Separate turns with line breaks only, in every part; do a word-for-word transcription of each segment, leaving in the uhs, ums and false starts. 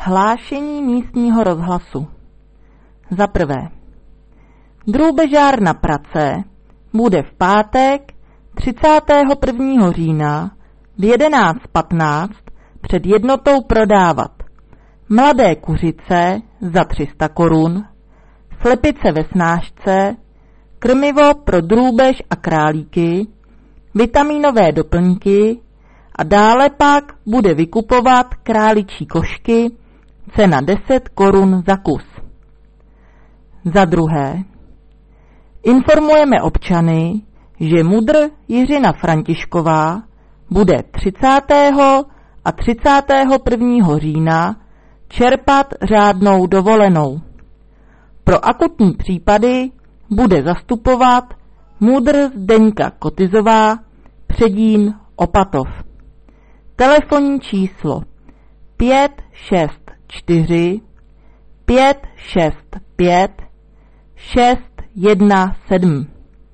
Hlášení místního rozhlasu. Za prvé. Drůbežárna Prace bude v pátek třicátého prvního října v jedenáct patnáct před jednotou prodávat mladé kuřice za tři sta korun, slepice ve snášce, krmivo pro drůbež a králíky, vitamínové doplňky a dále pak bude vykupovat králičí košky, cena deset korun za kus. Za druhé, informujeme občany, že mudr Jiřina Františková bude třicátého a třicátého prvního října čerpat řádnou dovolenou. Pro akutní případy bude zastupovat mudr Zdeňka Kotizová, Předín, Opatov. Telefonní číslo pět šest čtyři pět šest pět šest jedna sedm.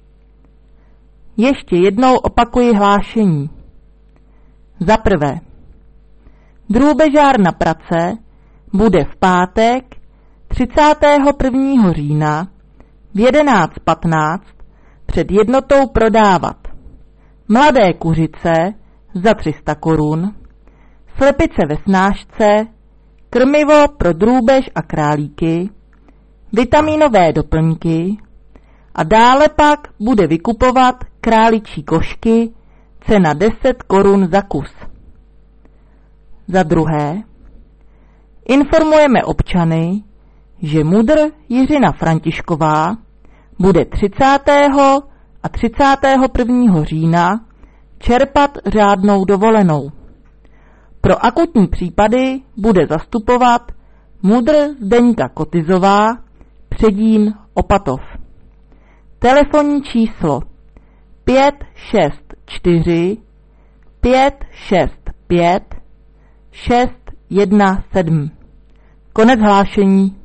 Ještě jednou opakuji hlášení. Za prvé. Drůbežárna Prace bude v pátek třicátého prvního října v jedenáct patnáct před jednotou prodávat mladé kuřice za tři sta korun, slepice ve snášce, krmivo pro drůbež a králíky, vitamínové doplňky a dále pak bude vykupovat králičí košky, cena deset korun za kus. Za druhé, informujeme občany, že mudr Jiřina Františková bude třicátého a třicátého prvního října čerpat řádnou dovolenou. Pro akutní případy bude zastupovat mudr Zdeňka Kotizová, Předín, Opatov. Telefonní číslo pět šest čtyři pět šest pět šest jedna sedm. Konec hlášení.